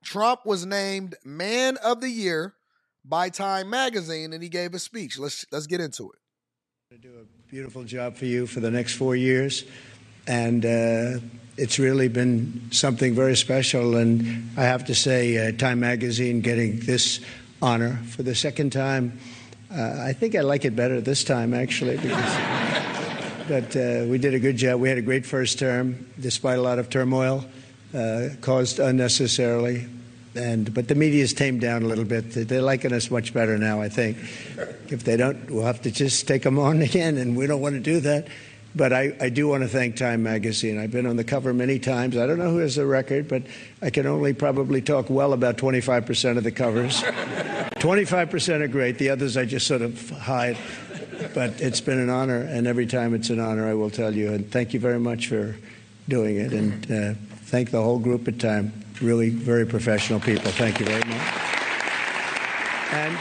Trump was named Man of the Year by Time Magazine, and he gave a speech. Let's get into it. I do a beautiful job for you for the next 4 years, and it's really been something very special. And I have to say, Time Magazine getting this honor for the second time, I think I like it better this time, actually, but we did a good job. We had a great first term, despite a lot of turmoil caused unnecessarily. But the media's tamed down a little bit. They're liking us much better now, I think. If they don't, we'll have to just take them on again, and we don't want to do that. But I do want to thank Time Magazine. I've been on the cover many times. I don't know who has the record, but I can only probably talk well about 25% of the covers. 25% are great. The others I just sort of hide. But it's been an honor, and every time it's an honor, I will tell you. And thank you very much for doing it. And thank the whole group at Time. Really very professional people. Thank you very much. And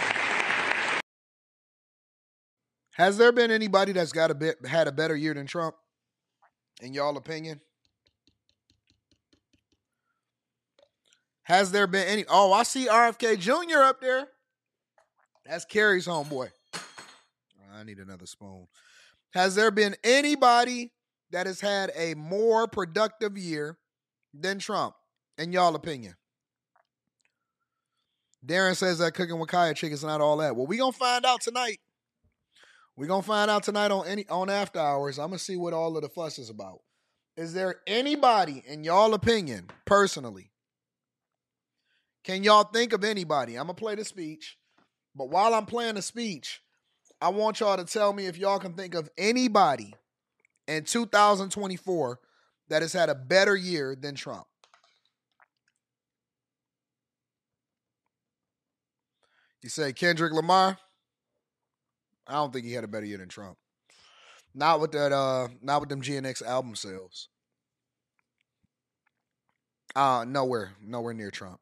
has there been anybody that's had a better year than Trump, in y'all opinion? Has there been any? Oh, I see RFK Jr. up there. That's Kerry's homeboy. I need another spoon. Has there been anybody that has had a more productive year than Trump, in y'all opinion? Darren says that cooking with Kaya Chick is not all that. Well, we're going to find out tonight. We're going to find out tonight on After Hours. I'm going to see what all of the fuss is about. Is there anybody, in y'all opinion, personally, can y'all think of anybody? I'm going to play the speech, but while I'm playing the speech, I want y'all to tell me if y'all can think of anybody in 2024 that has had a better year than Trump. You say Kendrick Lamar? I don't think he had a better year than Trump. Not with that. Not with them GNX album sales. Nowhere near Trump.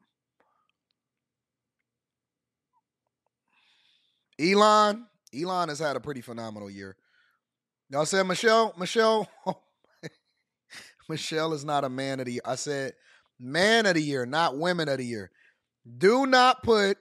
Elon has had a pretty phenomenal year. Y'all said Michelle. Michelle is not a man of the year. I said man of the year, not women of the year. Do not put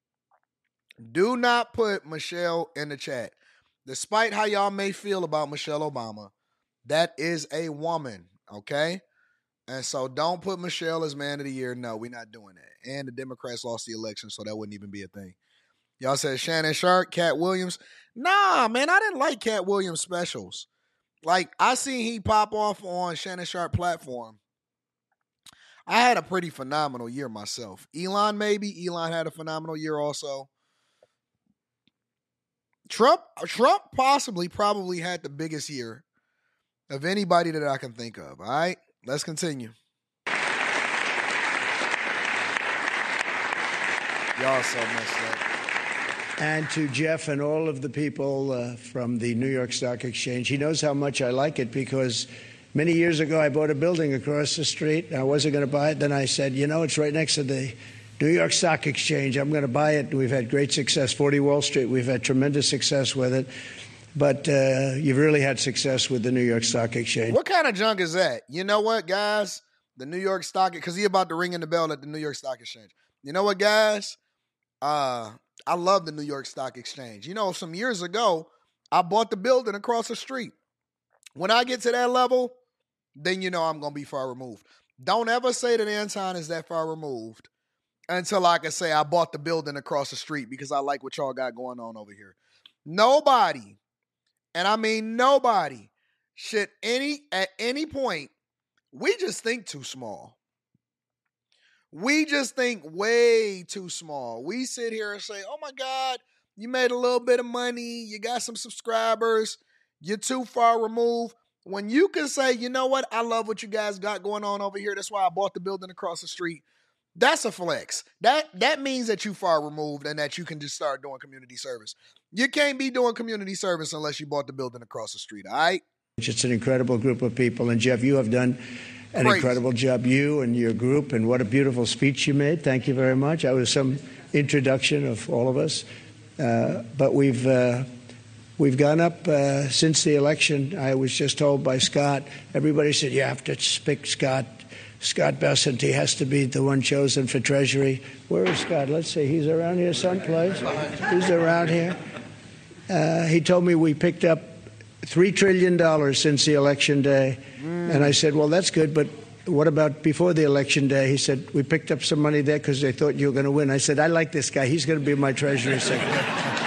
Michelle in the chat. Despite how y'all may feel about Michelle Obama, that is a woman, okay? And so don't put Michelle as man of the year. No, we're not doing that. And the Democrats lost the election, so that wouldn't even be a thing. Y'all said Shannon Sharp, Cat Williams. Nah, man, I didn't like Cat Williams specials. Like, I seen he pop off on Shannon Sharp platform. I had a pretty phenomenal year myself. Elon had a phenomenal year also. Trump probably had the biggest year of anybody that I can think of. All right, let's continue. Y'all so messed up. And to Jeff and all of the people from the New York Stock Exchange, he knows how much I like it because many years ago I bought a building across the street. I wasn't going to buy it. Then I said, it's right next to the New York Stock Exchange. I'm going to buy it. We've had great success. 40 Wall Street, we've had tremendous success with it. But you've really had success with the New York Stock Exchange. What kind of junk is that? You know what, guys? The New York Stock, because he about to ring in the bell at the New York Stock Exchange. You know what, guys? I love the New York Stock Exchange. Some years ago, I bought the building across the street. When I get to that level, then I'm going to be far removed. Don't ever say that Anton is that far removed until I can say I bought the building across the street because I like what y'all got going on over here. Nobody, and I mean nobody, should at any point, we just think too small. We just think way too small. We sit here and say, oh my God, you made a little bit of money. You got some subscribers. You're too far removed. When you can say, you know what? I love what you guys got going on over here. That's why I bought the building across the street. That's a flex. That means that you far removed and that you can just start doing community service. You can't be doing community service unless you bought the building across the street, all right? It's an incredible group of people. And Jeff, you have done an incredible job, you and your group, and what a beautiful speech you made. Thank you very much. That was some introduction of all of us. But we've gone up since the election. I was just told by Scott, everybody said, you have to pick Scott Scott Bessent. He has to be the one chosen for Treasury. Where is Scott? Let's see. He's around here someplace. He's around here. He told me we picked up $3 trillion since the election day. And I said, well, that's good, but what about before the election day? He said, we picked up some money there because they thought you were going to win. I said, I like this guy. He's going to be my Treasury Secretary.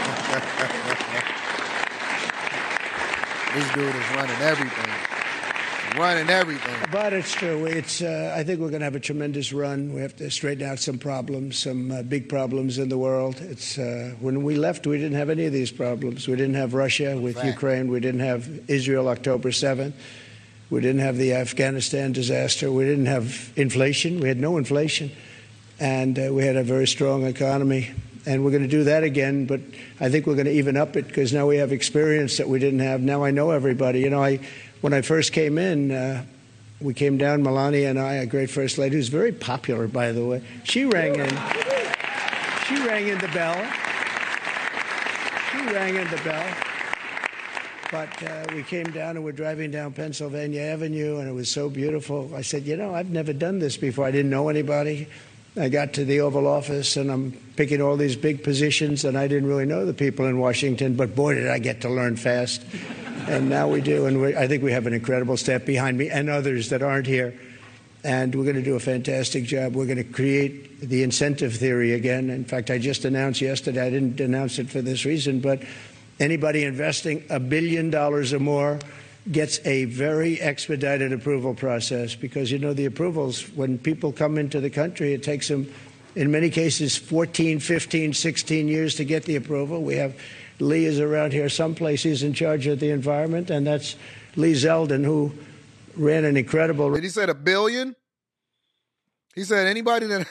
This dude is running everything. Running everything. But it's true. I think we're going to have a tremendous run. We have to straighten out some problems, some big problems in the world. When we left, we didn't have any of these problems. We didn't have Russia with Ukraine. We didn't have Israel October 7th. We didn't have the Afghanistan disaster. We didn't have inflation. We had no inflation. And we had a very strong economy. And we're going to do that again, but I think we're going to even up it because now we have experience that we didn't have. Now I know everybody. You know, when I first came in, we came down, Melania and I, a great first lady who's very popular, by the way. She rang in. She rang in the bell. She rang in the bell. But we came down and we're driving down Pennsylvania Avenue, and it was so beautiful. I said, you know, I've never done this before. I didn't know anybody. I got to the Oval Office, and I'm picking all these big positions, and I didn't really know the people in Washington, but boy, did I get to learn fast. And now we do, and I think we have an incredible staff behind me and others that aren't here. And we're going to do a fantastic job. We're going to create the incentive theory again. In fact, I just announced yesterday, I didn't announce it for this reason, but anybody investing $1 billion or more gets a very expedited approval process because, you know, the approvals, when people come into the country, it takes them, in many cases, 14, 15, 16 years to get the approval. We have Lee is around here someplace. He's in charge of the environment, and that's Lee Zeldin, who ran an incredible... Did he say $1 billion? He said anybody that...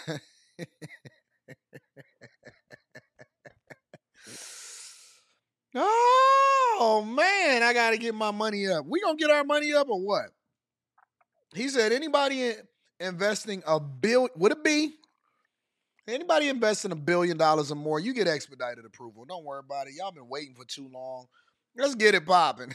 Oh, man, I got to get my money up. We going to get our money up or what? He said anybody investing $1 billion, would it be? Anybody investing $1 billion or more, you get expedited approval. Don't worry about it. Y'all been waiting for too long. Let's get it popping.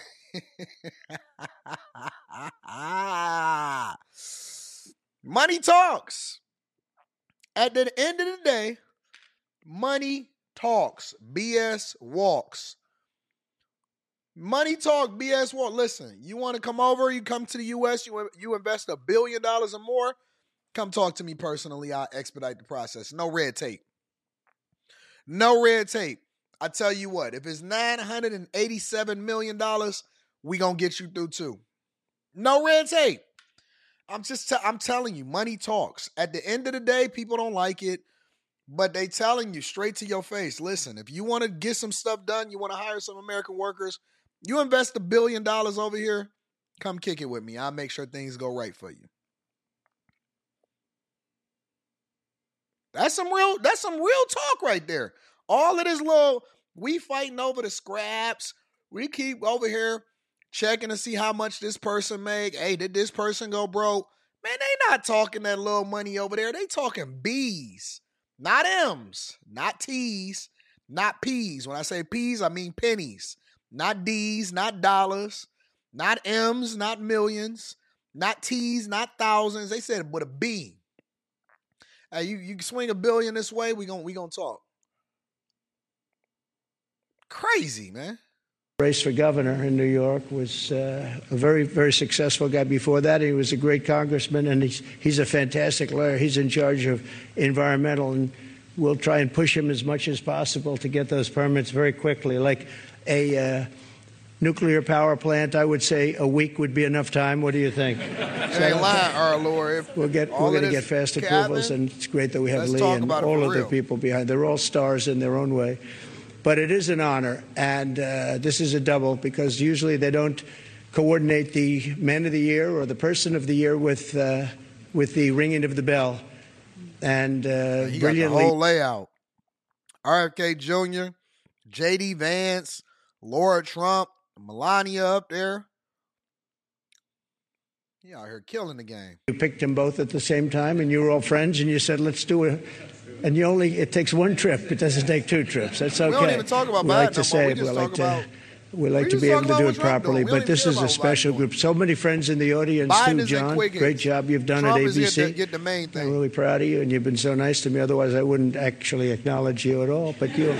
Money talks. At the end of the day, money talks. BS walks. Money talk, BS walk. Listen, you want to come over, you come to the U.S., you invest $1 billion or more, come talk to me personally. I'll expedite the process. No red tape. No red tape. I tell you what, if it's $987 million, we going to get you through too. No red tape. I'm telling you, money talks. At the end of the day, people don't like it, but they telling you straight to your face, listen, if you want to get some stuff done, you want to hire some American workers, you invest $1 billion over here, come kick it with me. I'll make sure things go right for you. That's some real talk right there. All of this little, we fighting over the scraps. We keep over here checking to see how much this person make. Hey, did this person go broke? Man, they not talking that little money over there. They talking B's, not M's, not T's, not P's. When I say P's, I mean pennies. Not D's, not dollars, not M's, not millions, not T's, not thousands. They said with a B. Hey, you swing $1 billion this way, we gonna talk. Crazy, man. Race for governor in New York was a very, very successful guy. Before that, he was a great congressman, and he's a fantastic lawyer. He's in charge of environmental, and we'll try and push him as much as possible to get those permits very quickly. Like a nuclear power plant, I would say a week would be enough time. What do you think? Hey, lie, our Lord. We're going to get fast approvals, and it's great that we have Lee and all of the people behind. They're all stars in their own way. But it is an honor, and this is a double because usually they don't coordinate the Man of the Year or the Person of the Year with the ringing of the bell. And he brilliantly, got the whole layout. RFK Jr., J.D. Vance, Laura Trump, Melania up there. He out here killing the game. You picked them both at the same time, and you were all friends, and you said, let's do it. And it takes one trip. It doesn't take two trips. That's okay. We don't even talk about we that like to no say, more. We just talk about We What like are to you be able talking to about do what it Trump properly. doing? We don't But even this care is a about what special Biden group. doing. So many friends in the audience Biden too, is in John. Quiggins. Great job you've done Trump at is ABC. get the main I'm thing. really proud of you, and you've been so nice to me. Otherwise, I wouldn't actually acknowledge you at all. But you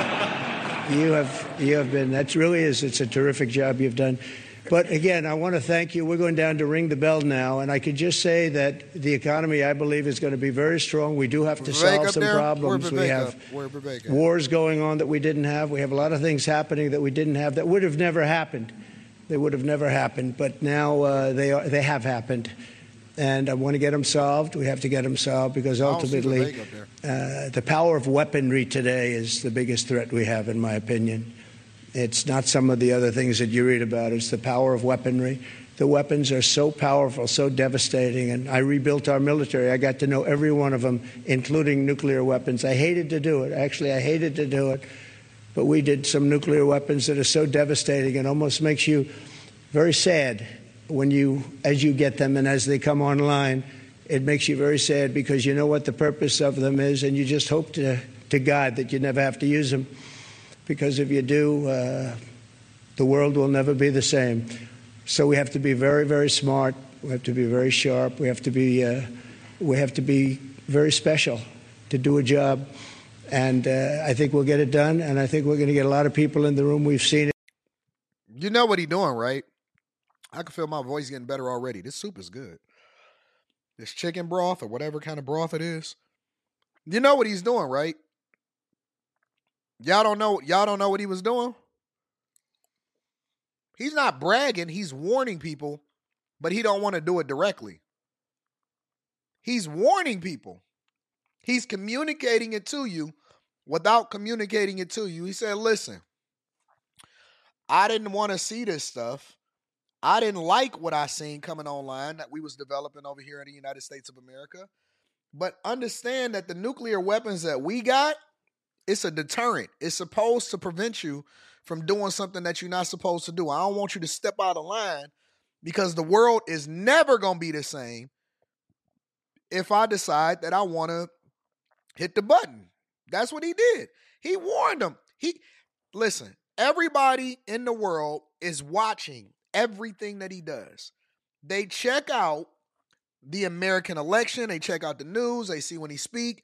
have been. That really is. It's a terrific job you've done. But again, I want to thank you. We're going down to ring the bell now, and I could just say that the economy, I believe, is going to be very strong. We do have to solve some problems. We have wars going on that we didn't have. We have a lot of things happening that we didn't have that would have never happened. They would have never happened, but now they have happened. And I want to get them solved. We have to get them solved because ultimately the power of weaponry today is the biggest threat we have, in my opinion. It's not some of the other things that you read about. It's the power of weaponry. The weapons are so powerful, so devastating. And I rebuilt our military. I got to know every one of them, including nuclear weapons. I hated to do it. Actually, I hated to do it. But we did some nuclear weapons that are so devastating it almost makes you very sad as you get them and as they come online. It makes you very sad because you know what the purpose of them is, and you just hope to God that you never have to use them. Because if you do, the world will never be the same. So we have to be very, very smart. We have to be very sharp. We have to be very special to do a job. And I think we'll get it done. And I think we're going to get a lot of people in the room. We've seen it. You know what he's doing, right? I can feel my voice getting better already. This soup is good. This chicken broth or whatever kind of broth it is. You know what he's doing, right? Y'all don't know what he was doing? He's not bragging, he's warning people, but he don't want to do it directly. He's warning people. He's communicating it to you without communicating it to you. He said, listen, I didn't want to see this stuff. I didn't like what I seen coming online that we was developing over here in the United States of America. But understand that the nuclear weapons that we got, it's a deterrent. It's supposed to prevent you from doing something that you're not supposed to do. I don't want you to step out of line because the world is never going to be the same if I decide that I want to hit the button. That's what he did. He warned them. Listen, everybody in the world is watching everything that he does. They check out the American election. They check out the news. They see when he speak.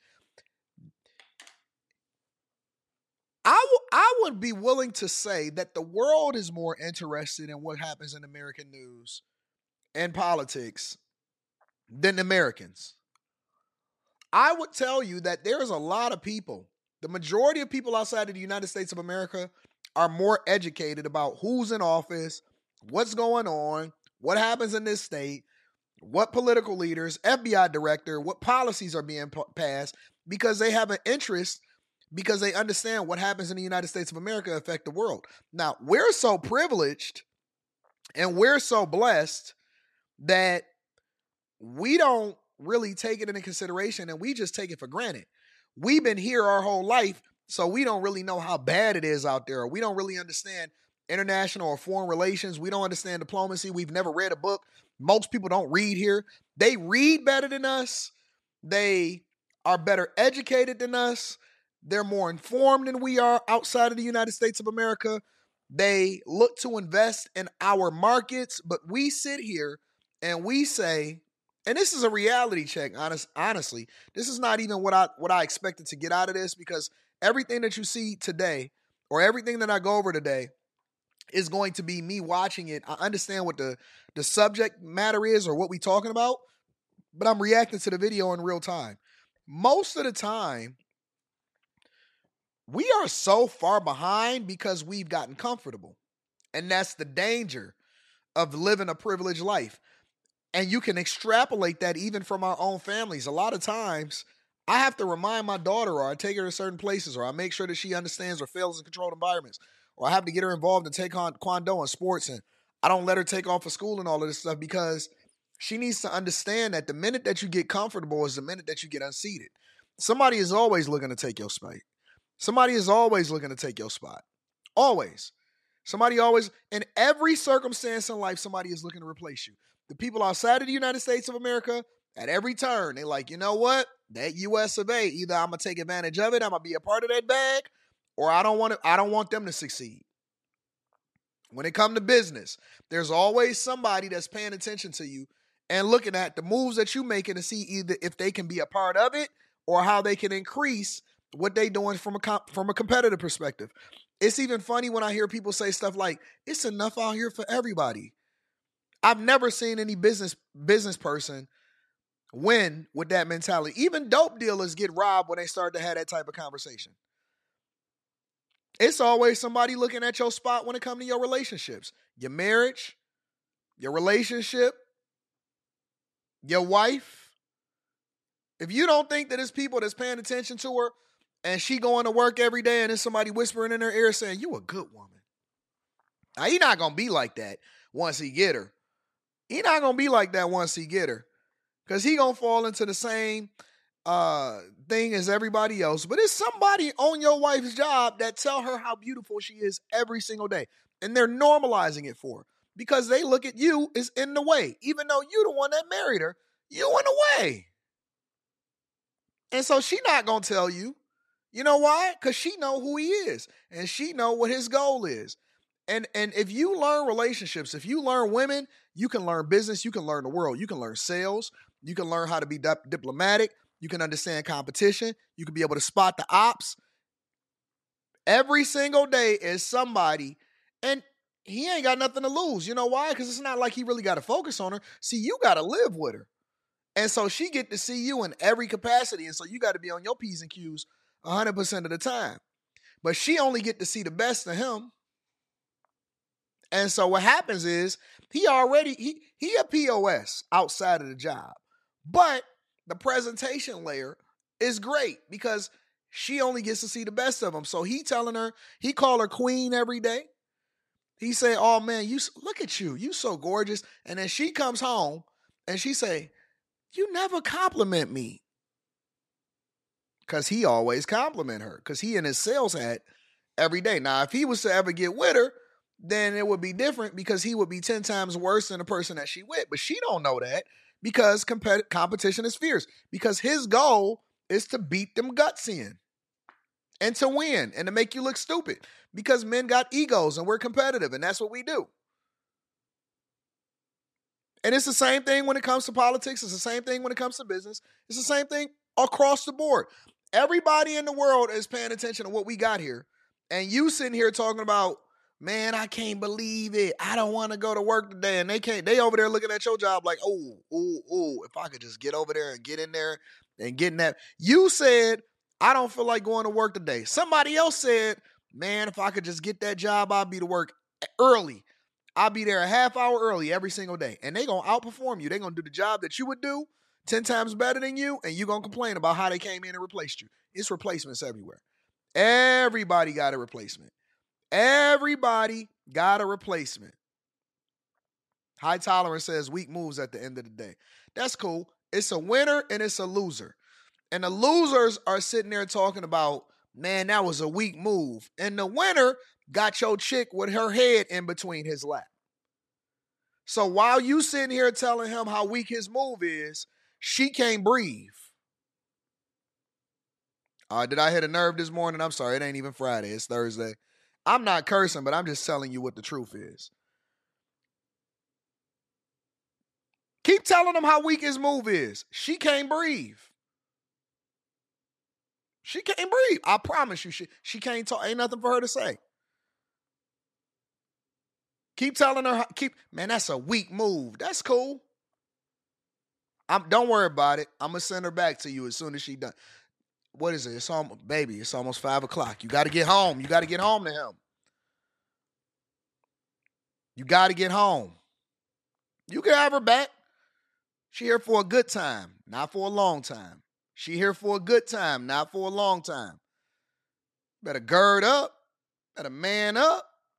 I would be willing to say that the world is more interested in what happens in American news and politics than Americans. I would tell you that there's a lot of people, the majority of people outside of the United States of America are more educated about who's in office, what's going on, what happens in this state, what political leaders, FBI director, what policies are being passed, because they have an interest, because they understand what happens in the United States of America affect the world. Now, we're so privileged and we're so blessed that we don't really take it into consideration and we just take it for granted. We've been here our whole life, so we don't really know how bad it is out there. We don't really understand international or foreign relations. We don't understand diplomacy. We've never read a book. Most people don't read here. They read better than us. They are better educated than us. They're more informed than we are outside of the United States of America. They look to invest in our markets, but we sit here and we say, and this is a reality check, honestly. This is not even what I expected to get out of this, because everything that you see today or everything that I go over today is going to be me watching it. I understand what the subject matter is or what we're talking about, but I'm reacting to the video in real time. Most of the time, we are so far behind because we've gotten comfortable. And that's the danger of living a privileged life. And you can extrapolate that even from our own families. A lot of times, I have to remind my daughter, or I take her to certain places, or I make sure that she understands or fails in controlled environments, or I have to get her involved in Taekwondo and sports, and I don't let her take off of school and all of this stuff, because she needs to understand that the minute that you get comfortable is the minute that you get unseated. Somebody is always looking to take your spot. Somebody is always looking to take your spot. Always. Somebody always, in every circumstance in life, somebody is looking to replace you. The people outside of the United States of America, at every turn, they're like, you know what? That US of A, either I'm going to take advantage of it, I'm going to be a part of that bag, or I don't want them to succeed. When it comes to business, there's always somebody that's paying attention to you and looking at the moves that you making to see either if they can be a part of it or how they can increase what they doing from a competitive perspective. It's even funny when I hear people say stuff like, it's enough out here for everybody. I've never seen any business person win with that mentality. Even dope dealers get robbed when they start to have that type of conversation. It's always somebody looking at your spot when it comes to your relationships, your marriage, your relationship, your wife. If you don't think that it's people that's paying attention to her and she going to work every day and there's somebody whispering in her ear saying, you a good woman. Now, he not going to be like that once he get her. He not going to be like that once he get her. Because he going to fall into the same thing as everybody else. But it's somebody on your wife's job that tell her how beautiful she is every single day. And they're normalizing it for her. Because they look at you as in the way. Even though you the one that married her, you in the way. And so she not going to tell you. You know why? Because she know who he is. And she know what his goal is. And if you learn relationships, if you learn women, you can learn business, you can learn the world. You can learn sales. You can learn how to be diplomatic. You can understand competition. You can be able to spot the ops. Every single day is somebody, and he ain't got nothing to lose. You know why? Because it's not like he really got to focus on her. See, you got to live with her. And so she get to see you in every capacity. And so you got to be on your P's and Q's 100% of the time. But she only get to see the best of him. And so what happens is he a POS outside of the job. But the presentation layer is great because she only gets to see the best of him. So he telling her, he call her queen every day. He say, oh man, look at you. You so gorgeous. And then she comes home and she say, you never compliment me. Because he always compliment her. Because he in his sales hat every day. Now, if he was to ever get with her, then it would be different because he would be 10 times worse than the person that she with. But she don't know that because competition is fierce. Because his goal is to beat them guts in and to win and to make you look stupid. Because men got egos and we're competitive and that's what we do. And it's the same thing when it comes to politics. It's the same thing when it comes to business. It's the same thing across the board. Everybody in the world is paying attention to what we got here. And you sitting here talking about, man, I can't believe it. I don't want to go to work today. And they over there looking at your job like, oh, if I could just get over there and get in there and get in that. You said, I don't feel like going to work today. Somebody else said, man, if I could just get that job, I'll be to work early. I'll be there a half hour early every single day. And they going to outperform you. They going to do the job that you would do 10 times better than you. And you going to complain about how they came in and replaced you. It's replacements everywhere. Everybody got a replacement. Everybody got a replacement. High Tolerance says weak moves at the end of the day. That's cool. It's a winner and it's a loser. And the losers are sitting there talking about, man, that was a weak move. And the winner got your chick with her head in between his lap. So while you sitting here telling him how weak his move is, she can't breathe. Did I hit a nerve this morning? I'm sorry. It ain't even Friday. It's Thursday. I'm not cursing, but I'm just telling you what the truth is. Keep telling him how weak his move is. She can't breathe. She can't breathe. I promise you, she can't talk. Ain't nothing for her to say. Keep telling her, man, that's a weak move. That's cool. Don't worry about it. I'm going to send her back to you as soon as she done. What is it? It's almost 5 o'clock. You got to get home. You got to get home to him. You got to get home. You can have her back. She here for a good time, not for a long time. She here for a good time, not for a long time. Better gird up. Better man up.